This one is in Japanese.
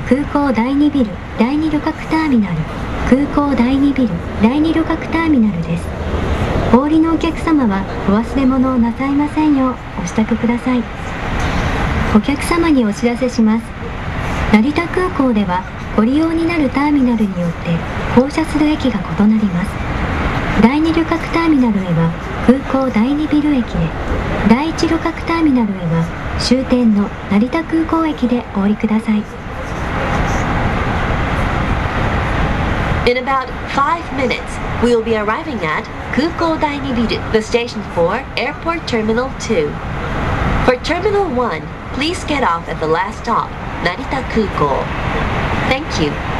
空港第2ビル第2旅客ターミナル、空港第2ビル第2旅客ターミナルです。お降りのお客様はお忘れ物をなさいませんようお支度ください。お客様にお知らせします。成田空港ではご利用になるターミナルによって降車する駅が異なります。第2旅客ターミナルへは空港第2ビル駅で、第1旅客ターミナルへは終点の成田空港駅でお降りください。 In about 5 minutes, we will be arriving at Kukou Daini Biru, the station for Airport Terminal 2. For Terminal 1, please get off at the last stop, Narita Kukou. Thank you.